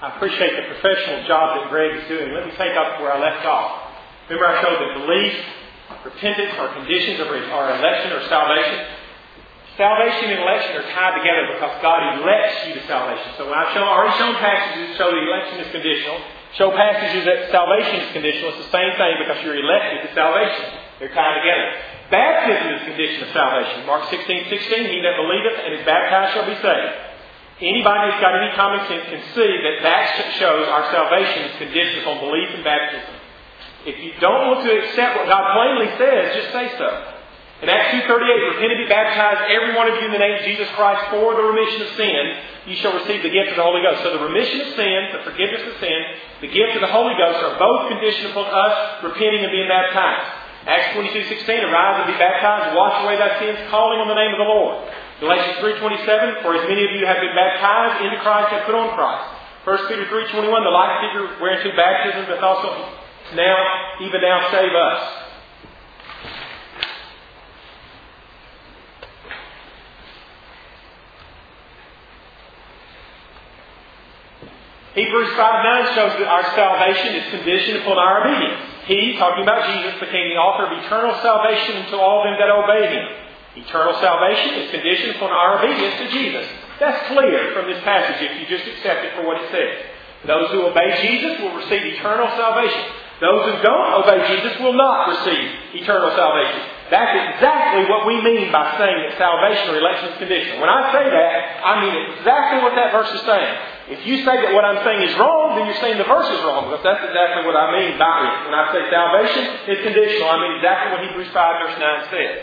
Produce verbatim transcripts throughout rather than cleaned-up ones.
I appreciate the professional job that Greg is doing. Let me take up where I left off. Remember I showed that belief, repentance are conditions of our election or salvation. Salvation and election are tied together because God elects you to salvation. So when I've shown, already shown passages that show the election is conditional, show passages that salvation is conditional, it's the same thing because you're elected to salvation. They're tied together. Baptism is a condition of salvation. Mark sixteen sixteen, he that believeth and is baptized shall be saved. Anybody who's got any common sense can see that that shows our salvation is conditioned upon belief and baptism. If you don't want to accept what God plainly says, just say so. In Acts two thirty-eight, repent and be baptized, every one of you in the name of Jesus Christ for the remission of sin. You shall receive the gift of the Holy Ghost. So the remission of sin, the forgiveness of sin, the gift of the Holy Ghost are both conditioned upon us repenting and being baptized. Acts twenty-two sixteen, arise and be baptized, wash away thy sins, calling on the name of the Lord. Galatians three twenty-seven, for as many of you have been baptized into Christ have put on Christ. First Peter three twenty-one, the like figure whereunto baptism doth also now, even now save us. Hebrews five nine shows that our salvation is conditioned upon our obedience. He, talking about Jesus, became the author of eternal salvation unto all them that obey Him. Eternal salvation is conditioned upon our obedience to Jesus. That's clear from this passage if you just accept it for what it says. Those who obey Jesus will receive eternal salvation. Those who don't obey Jesus will not receive eternal salvation. That's exactly what we mean by saying that salvation or election is conditional. When I say that, I mean exactly what that verse is saying. If you say that what I'm saying is wrong, then you're saying the verse is wrong. Because that's exactly what I mean by it. When I say salvation is conditional, I mean exactly what Hebrews five verse nine says.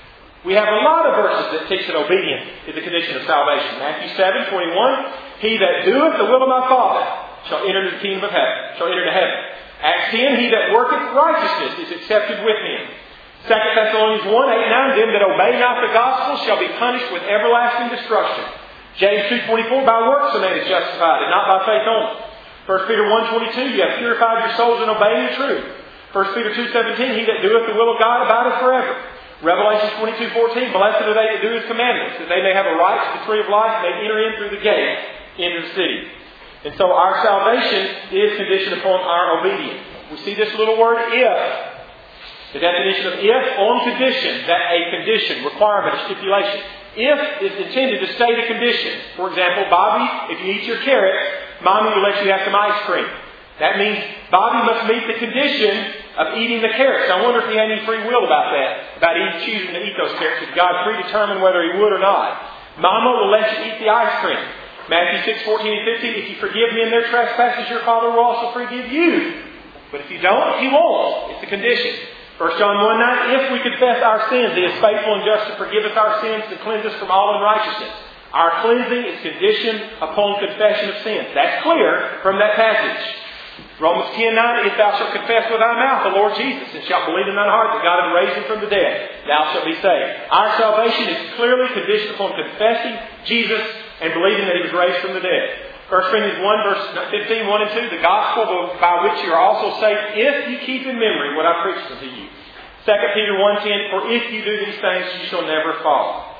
We have a lot of verses that teach that obedience is a condition of salvation. Matthew seven twenty-one, he that doeth the will of my Father shall enter into the kingdom of heaven, shall enter into heaven. Acts ten, he that worketh righteousness is accepted with him. Second Thessalonians one eight nine, them that obey not the gospel shall be punished with everlasting destruction. James two twenty-four, by works a man is justified, and not by faith only. First Peter one twenty-two, you have purified your souls in obeying the truth. First Peter two seventeen, he that doeth the will of God abideth forever. Revelation twenty-two fourteen, blessed are they that do His commandments, that they may have a right to the tree of life, and may enter in through the gate into the city. And so our salvation is conditioned upon our obedience. We see this little word, if. The definition of if, on condition, that a condition, requirement, or stipulation. If is intended to state a condition. For example, Bobby, if you eat your carrots, Mommy will let you have some ice cream. That means Bobby must meet the condition of eating the carrots. I wonder if he had any free will about that, about eating, choosing to eat those carrots. If God predetermined whether He would or not. Mama will let you eat the ice cream. Matthew six fourteen and fifteen, if you forgive men their trespasses, your Father will also forgive you. But if you don't, He won't. It's a condition. First John one nine, if we confess our sins, He is faithful and just to forgive us our sins and cleanse us from all unrighteousness. Our cleansing is conditioned upon confession of sins. That's clear from that passage. Romans ten nine, if thou shalt confess with thy mouth the Lord Jesus, and shalt believe in thine heart that God hath raised Him from the dead, thou shalt be saved. Our salvation is clearly conditioned upon confessing Jesus and believing that He was raised from the dead. First Corinthians one, verse fifteen, one and two, the gospel by which you are also saved, if you keep in memory what I preached unto you. Second Peter one ten, for if you do these things, you shall never fall.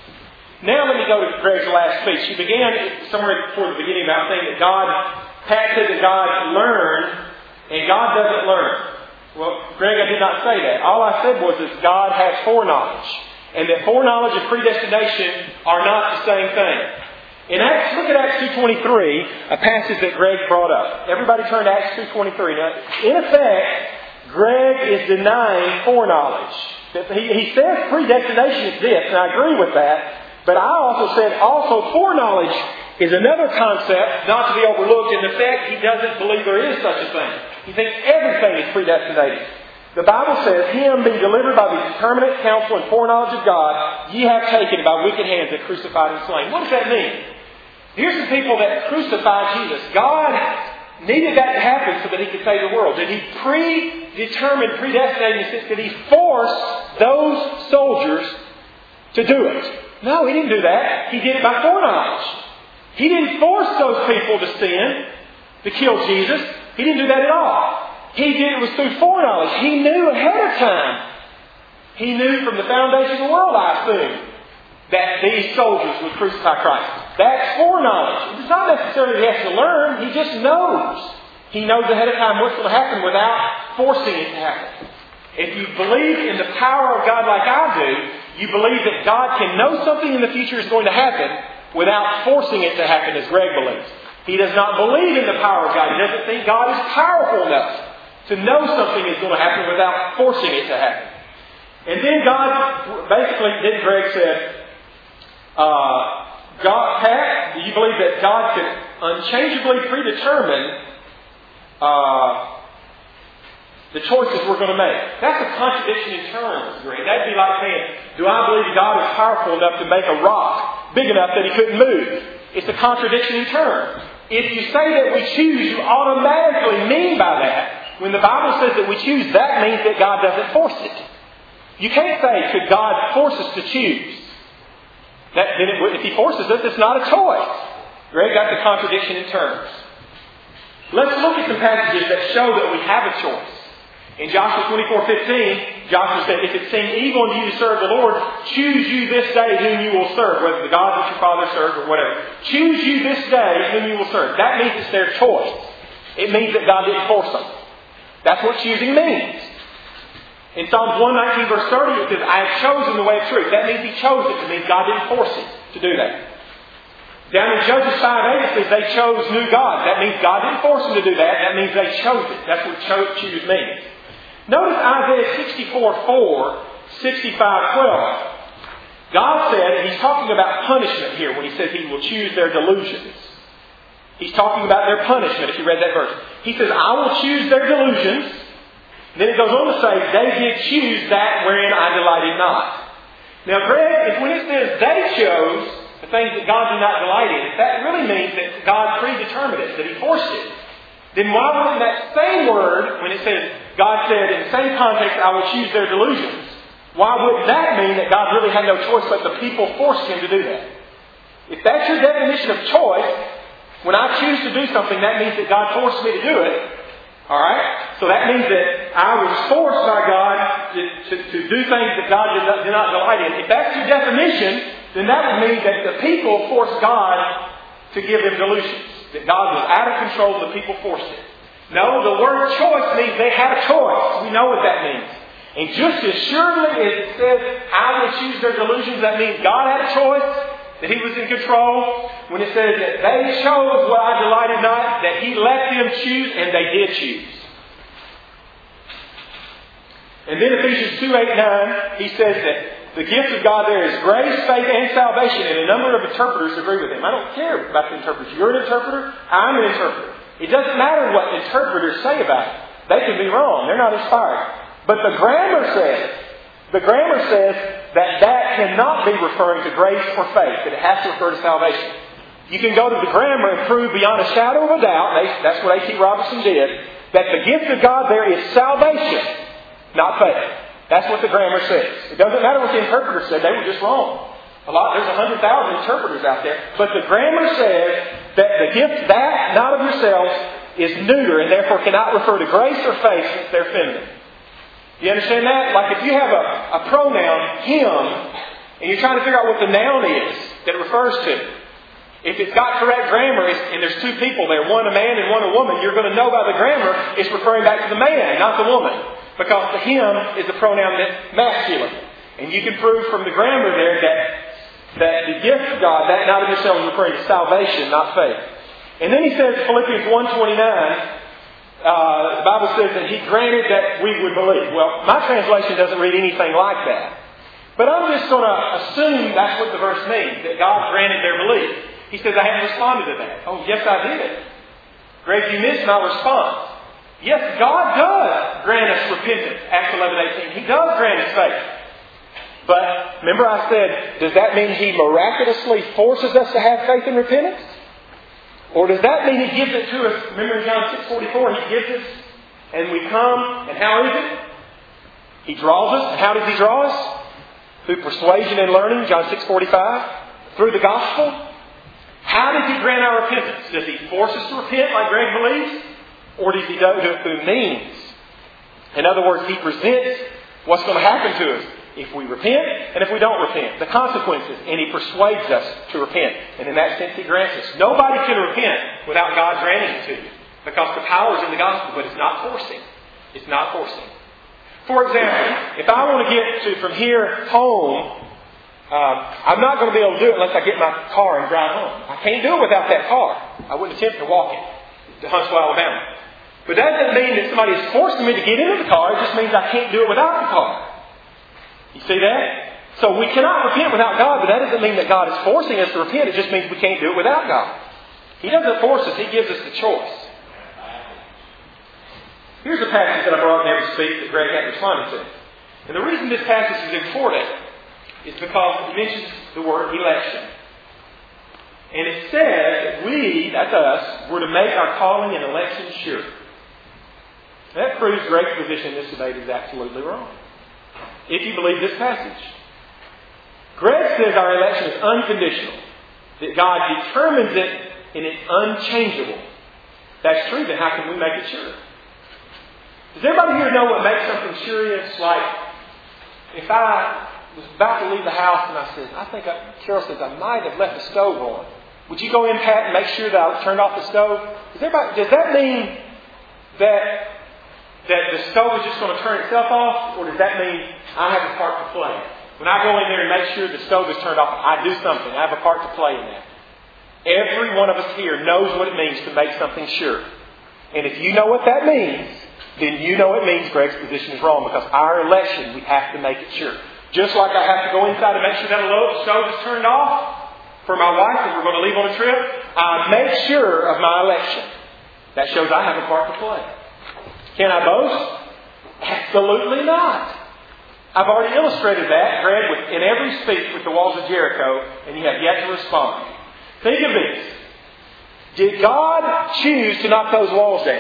Now let me go to Greg's last speech. He began somewhere before the beginning about saying that God, Pat said that God learned, and God doesn't learn. Well, Greg, I did not say that. All I said was that God has foreknowledge, and that foreknowledge and predestination are not the same thing. In Acts, look at Acts two twenty-three, a passage that Greg brought up. Everybody turn to Acts two twenty-three. Now, in effect, Greg is denying foreknowledge. He, he says predestination exists, and I agree with that. But I also said also foreknowledge is another concept not to be overlooked. In effect, he doesn't believe there is such a thing. He thinks everything is predestinated. The Bible says, Him being delivered by the determinate counsel and foreknowledge of God, ye have taken by wicked hands and crucified and slain. What does that mean? Here's the people that crucified Jesus. God needed that to happen so that He could save the world. Did He predetermine, predestinate in the sense that He forced those soldiers to do it? No, He didn't do that. He did it by foreknowledge. He didn't force those people to sin, to kill Jesus. He didn't do that at all. He did it was through foreknowledge. He knew ahead of time. He knew from the foundation of the world, I assume, that these soldiers would crucify Christ. That's foreknowledge. It's not necessarily he has to learn. He just knows. He knows ahead of time what's going to happen without forcing it to happen. If you believe in the power of God like I do, you believe that God can know something in the future is going to happen without forcing it to happen, as Greg believes. He does not believe in the power of God. He doesn't think God is powerful enough to know something is going to happen without forcing it to happen. And then God, basically, then Greg said, uh, God, Pat, do you believe that God can unchangeably predetermine uh, the choices we're going to make? That's a contradiction in terms, Greg. That'd be like saying, do I believe God is powerful enough to make a rock big enough that He couldn't move? It's a contradiction in terms. If you say that we choose, you automatically mean by that, when the Bible says that we choose, that means that God doesn't force it. You can't say, could God force us to choose? That, then it, if He forces us, it's not a choice. Greg, that's a contradiction in terms. Let's look at some passages that show that we have a choice. In Joshua twenty-four fifteen, Joshua said, if it seem evil unto you to serve the Lord, choose you this day whom you will serve, whether the God that your father served or whatever. Choose you this day whom you will serve. That means it's their choice. It means that God didn't force them. That's what choosing means. In Psalms one nineteen verse thirty, it says, I have chosen the way of truth. That means He chose it. It means God didn't force Him to do that. Down in Judges five eight, it says they chose new gods. That means God didn't force them to do that. That means they chose it. That's what chose, choose means. Notice Isaiah sixty-four four, sixty-five twelve. God said, and He's talking about punishment here when He says He will choose their delusions. He's talking about their punishment, if you read that verse. He says, I will choose their delusions. Then it goes on to say, they did choose that wherein I delighted not. Now, Greg, if when it says they chose the things that God did not delight in, if that really means that God predetermined it, that He forced it, then why wouldn't that same word, when it says, God said in the same context, I will choose their delusions, why wouldn't that mean that God really had no choice but the people forced Him to do that? If that's your definition of choice, when I choose to do something, that means that God forced me to do it. Alright? So that means that I was forced by God to, to, to do things that God did not, did not delight in. If that's your definition, then that would mean that the people forced God to give them delusions. That God was out of control, the people forced it. No, the word choice means they had a choice. We know what that means. And just as surely as it says, I will choose their delusions, that means God had a choice, that He was in control. When it says that they chose what I delighted not, that He let them choose, and they did choose. And then Ephesians two eight nine, he says that the gift of God there is grace, faith, and salvation. And a number of interpreters agree with him. I don't care about the interpreters. You're an interpreter. I'm an interpreter. It doesn't matter what interpreters say about it. They can be wrong. They're not inspired. But the grammar says, the grammar says that that cannot be referring to grace or faith, that it has to refer to salvation. You can go to the grammar and prove beyond a shadow of a doubt, that's what A T Robertson did, that the gift of God there is salvation, not faith. That's what the grammar says. It doesn't matter what the interpreter said, they were just wrong. A lot, there's a hundred thousand interpreters out there, but the grammar says that the gift, that, not of yourselves, is neuter and therefore cannot refer to grace or faith since they're feminine. Do you understand that? Like if you have a, a pronoun, him, and you're trying to figure out what the noun is that it refers to. If it's got correct grammar and there's two people there, one a man and one a woman, you're going to know by the grammar it's referring back to the man, not the woman. Because the him is the pronoun that's masculine. And you can prove from the grammar there that, that the gift of God, that not of yourself, is referring to salvation, not faith. And then he says, Philippians one twenty-nine, Uh, the Bible says that He granted that we would believe. Well, my translation doesn't read anything like that. But I'm just going to assume that's what the verse means, that God granted their belief. He says, I haven't responded to that. Oh, yes, I did. Greg, you missed my response. Yes, God does grant us repentance, Acts eleven eighteen. He does grant us faith. But remember I said, does that mean He miraculously forces us to have faith and repentance? Or does that mean He gives it to us? Remember in John six forty-four, He gives us and we come, and how is it? He draws us. And how does He draw us? Through persuasion and learning, John six forty-five. Through the gospel. How does He grant our repentance? Does He force us to repent like Greg believes? Or does He do it through means? In other words, He presents what's going to happen to us. if we repent and if we don't repent. The consequences. And He persuades us to repent. And in that sense, He grants us. Nobody can repent without God granting it to you. Because the power is in the gospel, but it's not forcing. It's not forcing. For example, if I want to get to from here home, um, I'm not going to be able to do it unless I get my car and drive home. I can't do it without that car. I wouldn't attempt to walk it to Huntsville, Alabama. But that doesn't mean that somebody is forcing me to get into the car. It just means I can't do it without the car. You see that? So we cannot repent without God, but that doesn't mean that God is forcing us to repent. It just means we can't do it without God. He doesn't force us. He gives us the choice. Here's a passage that I brought in every speak that Greg had responded to. And the reason this passage is important is because it mentions the word election. And it says that we, that's us, were to make our calling and election sure. That proves Greg's position in this debate is absolutely wrong. If you believe this passage. Greg says our election is unconditional. That God determines it and it's unchangeable. If that's true, then how can we make it sure? Does everybody here know what makes something sure is? Like, if I was about to leave the house and I said, I think I, Carol says I might have left the stove on. Would you go in, Pat, and make sure that I turned off the stove? Does, everybody, does that mean that that the stove is just going to turn itself off? Or does that mean I have a part to play? When I go in there and make sure the stove is turned off, I do something. I have a part to play in that. Every one of us here knows what it means to make something sure. And if you know what that means, then you know it means Greg's position is wrong. Because our election, we have to make it sure. Just like I have to go inside and make sure that the stove is turned off for my wife if we're going to leave on a trip, I make sure of my election. That shows I have a part to play. Can I boast? Absolutely not. I've already illustrated that, Greg, with, in every speech with the walls of Jericho, and you have yet to respond. Think of this. Did God choose to knock those walls down?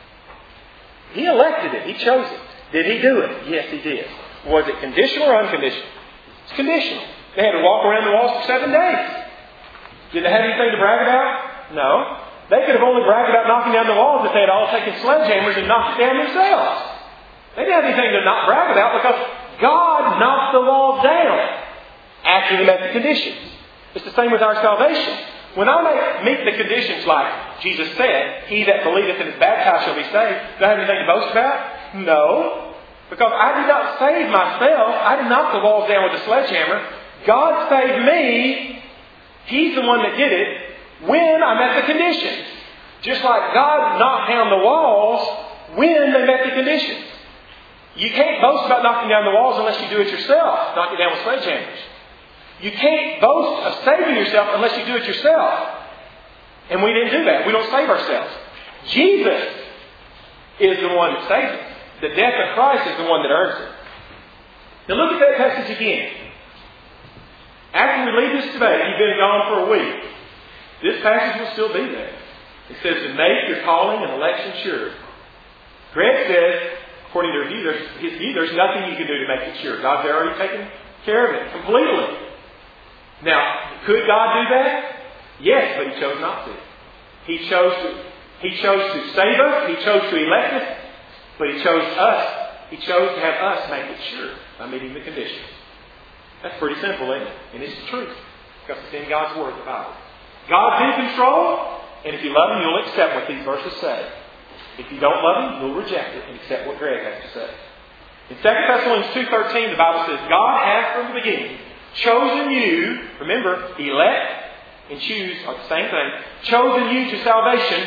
He elected it. He chose it. Did He do it? Yes, He did. Was it conditional or unconditional? It's conditional. They had to walk around the walls for seven days. Did they have anything to brag about? No. They could have only bragged about knocking down the walls if they had all taken sledgehammers and knocked it down themselves. They didn't have anything to not brag about because God knocked the walls down after they met the conditions. It's the same with our salvation. When I meet the conditions like Jesus said, He that believeth and is baptized shall be saved, do I have anything to boast about? No. Because I did not save myself. I didn't knock the walls down with a sledgehammer. God saved me. He's the one that did it when I met the conditions. Just like God knocked down the walls when they met the conditions. You can't boast about knocking down the walls unless you do it yourself. Knock it down with sledgehammers. You can't boast of saving yourself unless you do it yourself. And we didn't do that. We don't save ourselves. Jesus is the one that saves us. The death of Christ is the one that earns it. Now look at that passage again. After we leave this debate, you've been gone for a week. This passage will still be there. It says to make your calling and election sure. Greg says, according to review, there's, his view, there's nothing you can do to make it sure. God's already taken care of it completely. Now, could God do that? Yes, but He chose not to. He chose to, He chose to save us. He chose to elect us. But He chose us. He chose to have us make it sure by meeting the conditions. That's pretty simple, isn't it? And it's the truth. Because it's in God's Word, the Bible. God's in control. And if you love Him, you'll accept what these verses say. If you don't love Him, you'll reject it and accept what Greg has to say. In Second Thessalonians two thirteen, the Bible says, God has from the beginning chosen you, remember, elect and choose are the same thing, chosen you to salvation,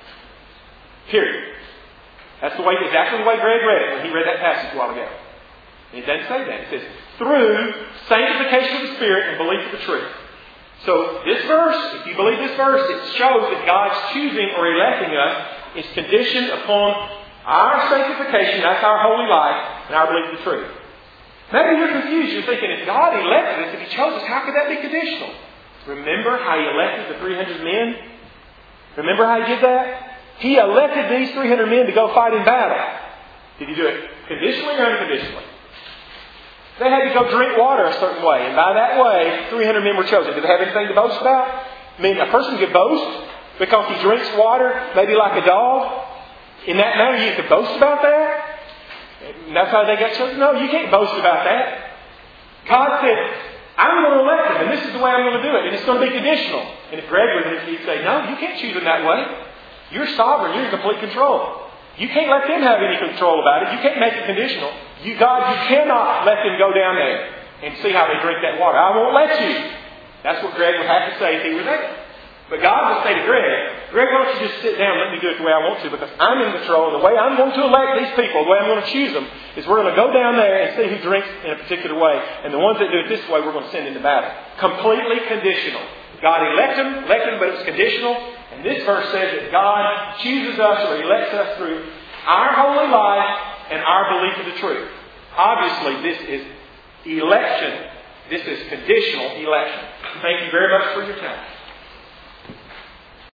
period. That's the way, exactly the way Greg read it when he read that passage a while ago. And it doesn't say that. It says, through sanctification of the Spirit and belief of the truth. So this verse, if you believe this verse, it shows that God's choosing or electing us is conditioned upon our sanctification, that's our holy life, and our belief of the truth. Maybe you're confused. You're thinking, if God elected us, if He chose us, how could that be conditional? Remember how He elected the three hundred men? Remember how He did that? He elected these three hundred men to go fight in battle. Did He do it conditionally or unconditionally? They had to go drink water a certain way. And by that way, three hundred men were chosen. Did they have anything to boast about? I mean, a person could boast because he drinks water, maybe like a dog. In that manner, you could boast about that. And that's how they got chosen. No, you can't boast about that. God said, I'm going to elect them, and this is the way I'm going to do it, and it's going to be conditional. And if Greg was in, he'd say, no, you can't choose them that way. You're sovereign. You're in complete control. You can't let them have any control about it. You can't make it conditional. You, God, you cannot let them go down there and see how they drink that water. I won't let you. That's what Greg would have to say if he were there. But God would say to Greg, Greg, why don't you just sit down and let me do it the way I want to, because I'm in control, and the way I'm going to elect these people, the way I'm going to choose them, is we're going to go down there and see who drinks in a particular way. And the ones that do it this way, we're going to send into battle. Completely conditional. God elected them, elected them, but it was conditional. And this verse says that God chooses us or elects us through our holy life and our belief of the truth. Obviously, this is election. This is conditional election. Thank you very much for your time.